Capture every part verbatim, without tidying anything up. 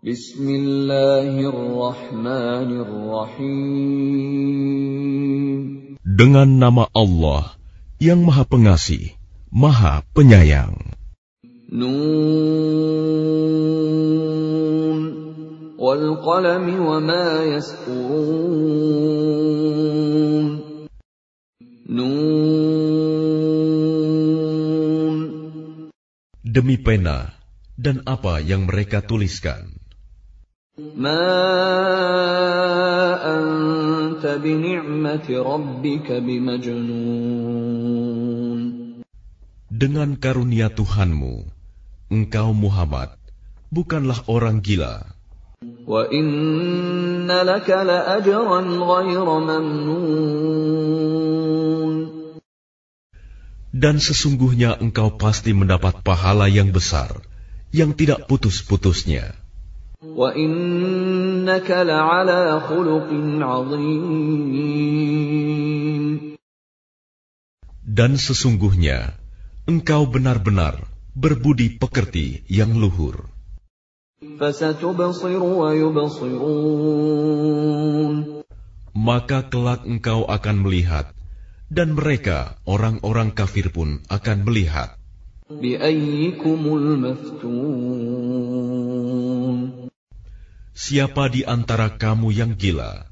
Bismillahirrahmanirrahim. Dengan nama Allah yang Maha Pengasih, Maha Penyayang. Nun wal qalami wa ma yasturun. Nun. Demi pena dan apa yang mereka tuliskan. Ma anta bi ni'mati rabbika bimajnun. Dengan karunia Tuhanmu, engkau Muhammad bukanlah orang gila. Wa inna laka la ajran ghayra mamnun. Dan sesungguhnya engkau pasti mendapat pahala yang besar, yang tidak putus-putusnya. Wa innaka la'ala khuluqin 'azim. Dan sesungguhnya engkau benar-benar berbudi pekerti yang luhur. Fasatubsiru wa yubsirun. Maka kelak engkau akan melihat, dan mereka orang-orang kafir pun akan melihat. Bi ayyikumul maftun. Siapa di antara kamu yang gila?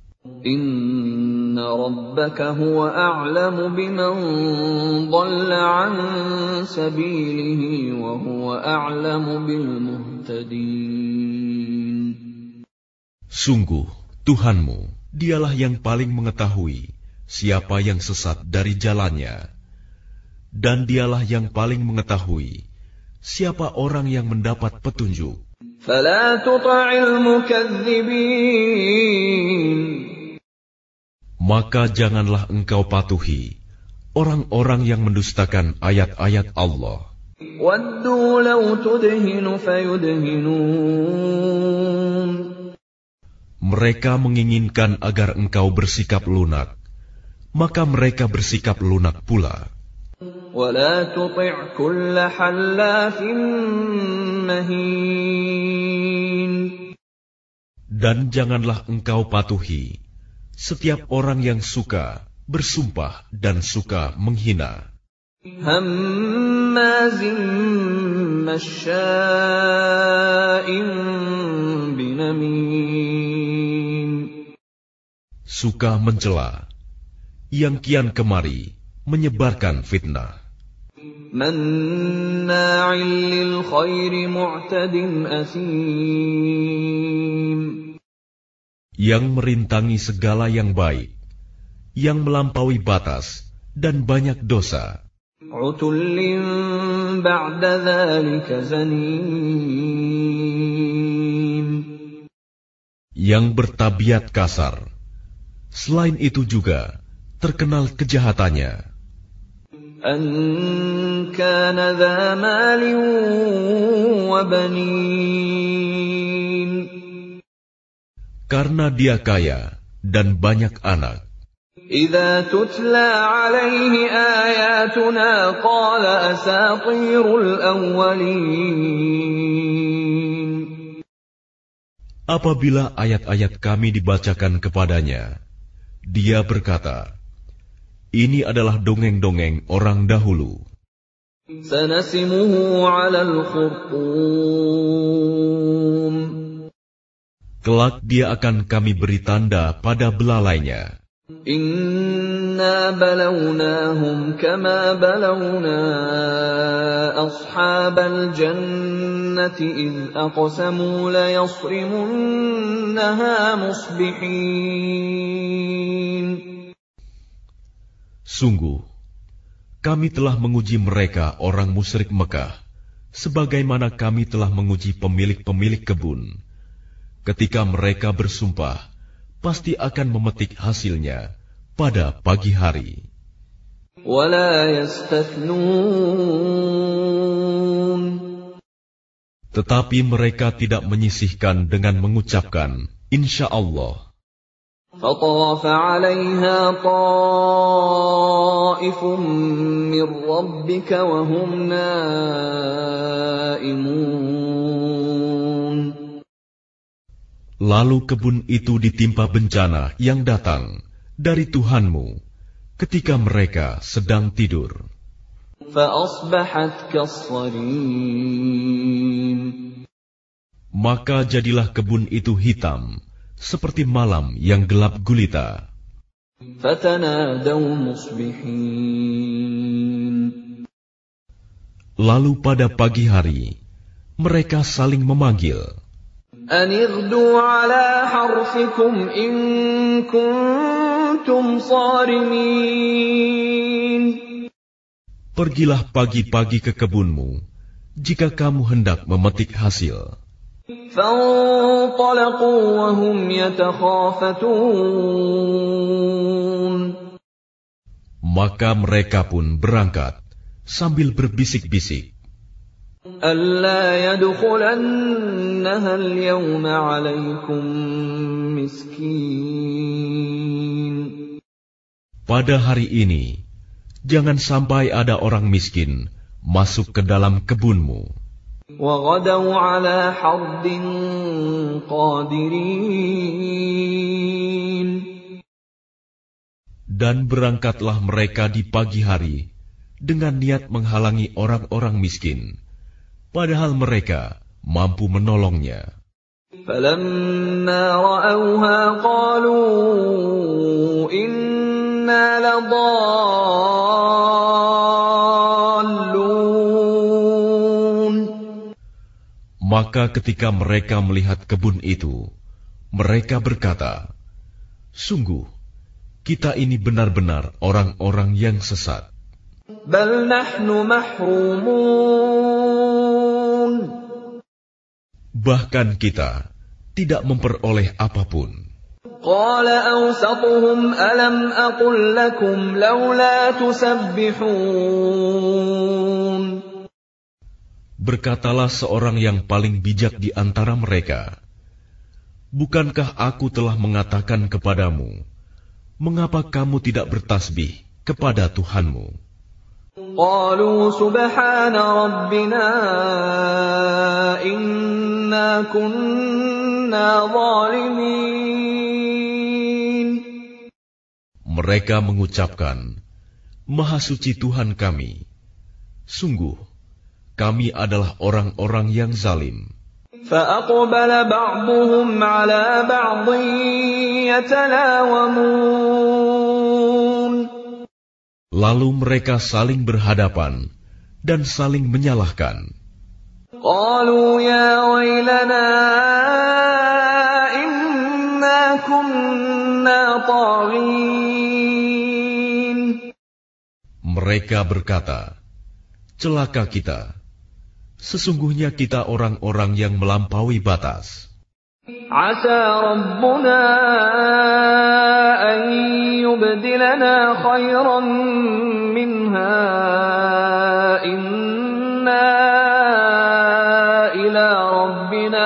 Inna rabbaka huwa a'lamu biman dhalla 'an sabilihi wa huwa a'lamu bil muhtadin. Sungguh, Tuhanmu, dialah yang paling mengetahui siapa yang sesat dari jalannya, dan dialah yang paling mengetahui siapa orang yang mendapat petunjuk. Fala tuti'il mukadzibin. Maka janganlah engkau patuhi orang-orang yang mendustakan ayat-ayat Allah. Waddu law tudhinu fayudhinun. Mereka menginginkan agar engkau bersikap lunak, maka mereka bersikap lunak pula. Wala tuti' kulla hallafin mahin. Dan janganlah engkau patuhi setiap orang yang suka bersumpah dan suka menghina. Hammazim masya'in binamim. Suka mencela, yang kian kemari menyebarkan fitnah. Manna'il lil khairi mu'tadin asim. Yang merintangi segala yang baik, yang melampaui batas dan banyak dosa. Utullin ba'da dzalika zanim. Yang bertabiat kasar, selain itu juga terkenal kejahatannya. An kana dha malin wa banin. Karena dia kaya dan banyak anak. Idza tutla alaihi ayatuna qala asatirul awwalin. Apabila ayat-ayat kami dibacakan kepadanya, dia berkata, ini adalah dongeng-dongeng orang dahulu. Sanasimuhu 'alal khurtum. Kelak dia akan kami beri tanda pada belalainya. Inna balawnahum kama balawna ashabal jannati idh aqsamu la yasrimunnaha musbihin. Sungguh, kami telah menguji mereka orang musyrik Mekah, sebagaimana kami telah menguji pemilik-pemilik kebun. Ketika mereka bersumpah, pasti akan memetik hasilnya pada pagi hari. Wala yastathnun. Tetapi mereka tidak menyisihkan dengan mengucapkan, Insya Allah. فطاف عليها طائف من ربك وهم نائمون. Lalu kebun itu ditimpa bencana yang datang dari Tuhanmu ketika mereka sedang tidur. فَأَصْبَحَتْ كَالصَّرِيمِ. Maka jadilah kebun itu hitam, seperti malam yang gelap gulita. فَتَنَادَوْا مُصْبِحِينَ. Lalu pada pagi hari, mereka saling memanggil, أَنِ اغْدُوا عَلَى حَرْثِكُمْ إِن كُنتُمْ صَارِمِينَ. pergilah pagi-pagi ke kebunmu, jika kamu hendak memetik hasil. فَانطَلَقُوا وَهُمْ يَتَخَافَتُونَ. Maka mereka pun berangkat sambil berbisik-bisik, أَلَّا يَدْخُلَنَّهَا الْيَوْمَ عَلَيْكُمْ مِسْكِينٌ. pada hari ini, jangan sampai ada orang miskin masuk ke dalam kebunmu. وَغَدَوْا عَلَى حَرْدٍ قَادِرِينَ. Dan berangkatlah mereka di pagi hari dengan niat menghalangi orang-orang miskin, padahal mereka mampu menolongnya. فَلَمَّا رَأَوْهَا قَالُوا إِنَّا لَضَالُّونَ. Maka ketika mereka melihat kebun itu, mereka berkata, sungguh, kita ini benar-benar orang-orang yang sesat. بَلْ نَحْنُ مَحْرُومُونَ. Bahkan kita tidak memperoleh apapun. قَالَ أَوْسَطُهُمْ أَلَمْ أَقُلْ لَكُمْ لَوْلَا تُسَبِّحُونَ. Berkatalah seorang yang paling bijak di antara mereka, bukankah aku telah mengatakan kepadamu, mengapa kamu tidak bertasbih kepada Tuhanmu? قَالُوا سُبْحَانَ رَبِّنَا إِنَّا كُنَّا ظَالِمِينَ. Mereka mengucapkan, Maha suci Tuhan kami, sungguh kami adalah orang-orang yang zalim. فَأَقْبَلَ بَعْضُهُمْ عَلَى بَعْضٍ يَتَلَاوَمُونَ. Lalu mereka saling berhadapan dan saling menyalahkan. قَالُوا يَا وَيْلَنَا إِنَّا كُنَّا طَاغِينَ. Mereka berkata, celaka kita, sesungguhnya kita orang-orang yang melampaui batas. عَسَى رَبُّنَا أَن يُبْدِلَنَا خَيْرًا مِنْهَا إِنَّا إِلَى رَبِّنَا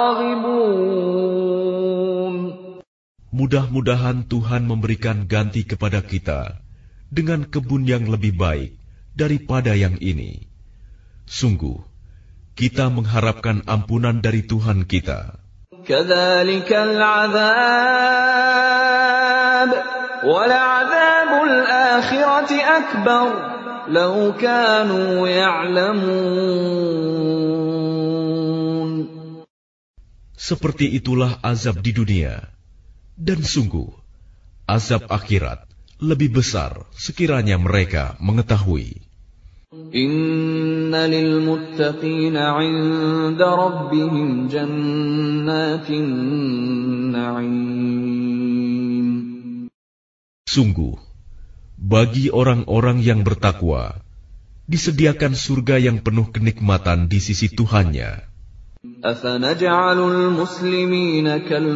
رَاغِبُونَ. Mudah-mudahan Tuhan memberikan ganti kepada kita dengan kebun yang lebih baik daripada yang ini. Sungguh, kita mengharapkan ampunan dari Tuhan kita. كَذَلِكَ الْعَذَابُ وَلَعَذَابُ الْآخِرَةِ أَكْبَرُ لَوْ كَانُوا يَعْلَمُونَ. Seperti itulah azab di dunia, dan sungguh, azab akhirat lebih besar sekiranya mereka mengetahui. إِنَّ لِلْمُتَّقِينَ عِندَ رَبِّهِمْ جَنَّاتِ النَّعِيمِ. Sungguh, bagi orang-orang yang bertakwa, disediakan surga yang penuh kenikmatan di sisi Tuhannya. أَفَنَجْعَلُ الْمُسْلِمِينَ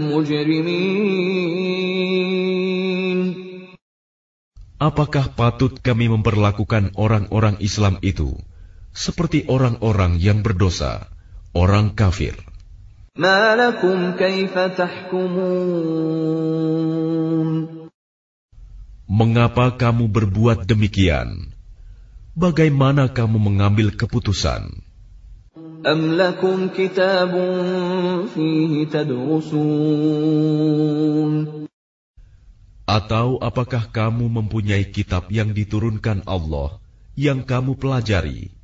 كَالْمُجْرِمِينَ. Apakah patut kami memperlakukan orang-orang Islam itu seperti orang-orang yang berdosa, orang kafir? مَا لَكُمْ كَيْفَ تَحْكُمُونَ. Mengapa kamu berbuat demikian? Bagaimana kamu mengambil keputusan? أَمْ لَكُمْ كِتَابٌ فِيهِ تَدْرُسُونَ Atau apakah kamu mempunyai kitab yang diturunkan Allah yang kamu pelajari?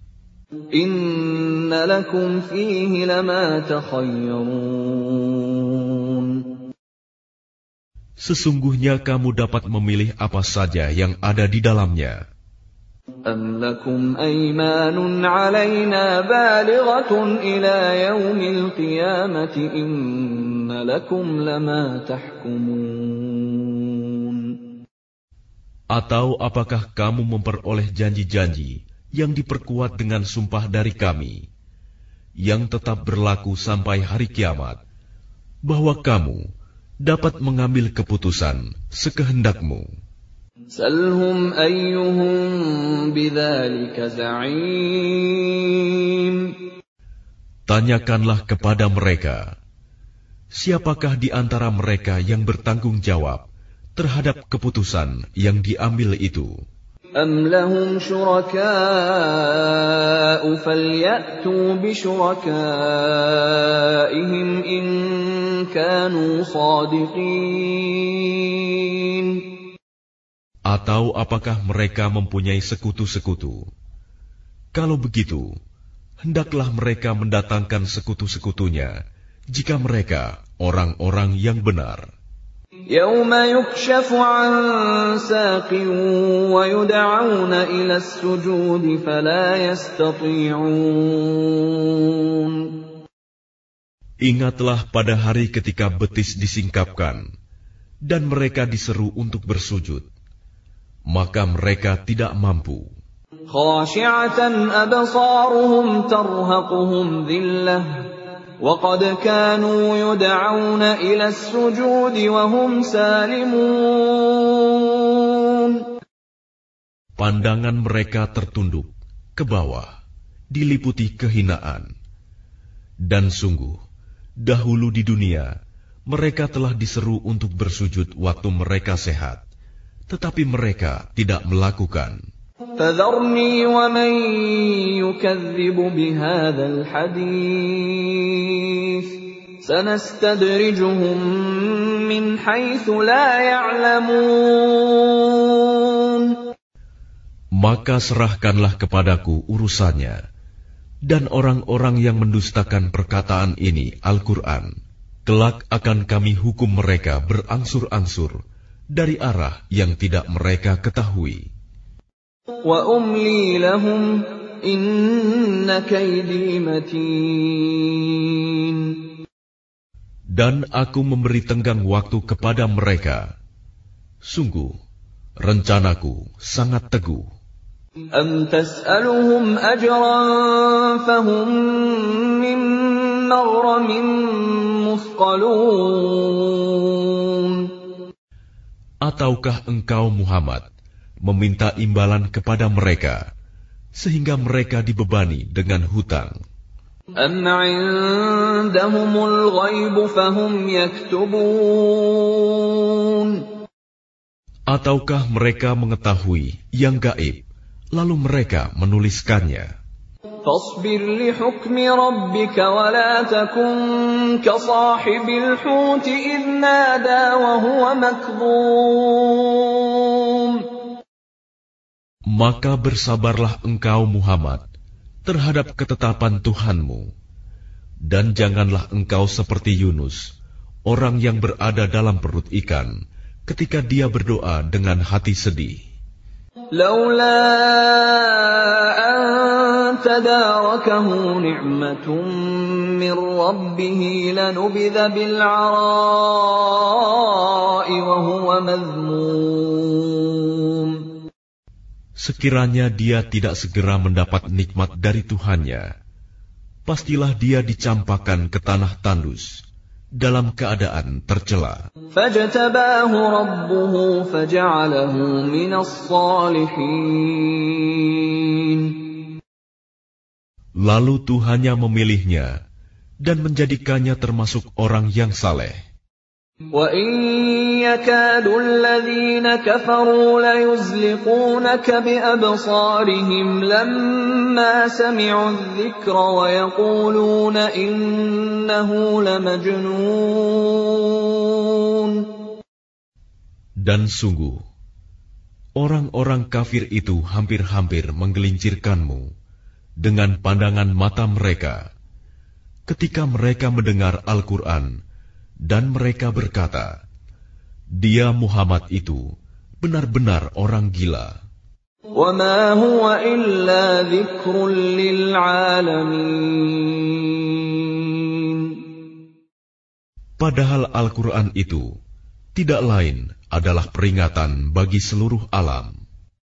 Inna lakum fihi lama takhayyarun. Sesungguhnya kamu dapat memilih apa saja yang ada di dalamnya. Am lakum aymanun alayna balighatun ila yaumil qiyamati inna lakum lama tahkumun. Atau apakah kamu memperoleh janji-janji yang diperkuat dengan sumpah dari kami, yang tetap berlaku sampai hari kiamat, bahwa kamu dapat mengambil keputusan sekehendakmu. Salhum ayyuhum bidzalika za'im. Tanyakanlah kepada mereka, siapakah di antara mereka yang bertanggung jawab terhadap keputusan yang diambil itu? Am lahum syuraka'u falyatu bisyurakaihim in kanu shadiqin. Atau apakah mereka mempunyai sekutu-sekutu? Kalau begitu, hendaklah mereka mendatangkan sekutu-sekutunya jika mereka orang-orang yang benar. Yauma yukshafu an saqin wa yud'auna ila as-sujudi fala yastati'un. Ingatlah pada hari ketika betis disingkapkan dan mereka diseru untuk bersujud, maka mereka tidak mampu. Khashi'atan absaruhum tarhaquhum dhillah wa qad kanu yud'auna ila as-sujudi wa hum salimun. Pandangan mereka tertunduk ke bawah, diliputi kehinaan. Dan sungguh, dahulu di dunia mereka telah diseru untuk bersujud waktu mereka sehat, tetapi mereka tidak melakukan. فَذَرْنِي وَمَن يُكَذِّبُ بِهَذَا الْحَدِيثِ سَنَسْتَدْرِجُهُم مِّنْ حَيْثُ لَا يَعْلَمُونَ. Maka serahkanlah kepadaku urusannya, dan orang-orang yang mendustakan perkataan ini, Al-Quran, kelak akan kami hukum mereka berangsur-angsur dari arah yang tidak mereka ketahui. Wa umli lahum inna kaydi matin. Dan aku memberi tenggang waktu kepada mereka. Sungguh, rencanaku sangat teguh. Am tas'aluhum ajran fahum min maghramin muthqalun. Ataukah engkau Muhammad meminta imbalan kepada mereka sehingga mereka dibebani dengan hutang? Am 'indahumul ghaibu fahum yaktubun. Ataukah mereka mengetahui yang gaib lalu mereka menuliskannya? Fasbir li hukmi rabbika wa la takun ka sahibil hut idh nada wa huwa makdhum. Maka bersabarlah engkau Muhammad terhadap ketetapan Tuhanmu, dan janganlah engkau seperti Yunus, orang yang berada dalam perut ikan, ketika dia berdoa dengan hati sedih. Laula an tadarakahu ni'matun min rabbih lanubidha bil 'ara'i wa huwa madhmum. Sekiranya dia tidak segera mendapat nikmat dari Tuhannya, pastilah dia dicampakkan ke tanah tandus dalam keadaan tercela. Fajtabahu rabbuhu faja'alahu minas salihin. Lalu Tuhannya memilihnya dan menjadikannya termasuk orang yang saleh. وَإِنْ يَكَادُ الَّذِينَ كَفَرُوا لَيُزْلِقُونَكَ بِأَبْصَارِهِمْ لَمَّا سَمِعُوا الذِّكْرَ وَيَقُولُونَ إِنَّهُ لَمَجْنُونٌ. Dan sungguh, orang-orang kafir itu hampir-hampir menggelincirkanmu dengan pandangan mata mereka ketika mereka mendengar Al-Quran, dan mereka berkata, "Dia Muhammad itu benar-benar orang gila." وَمَا هُوَ إِلَّا ذِكْرٌ لِلْعَالَمِينَ. Padahal Al-Quran itu tidak lain adalah peringatan bagi seluruh alam.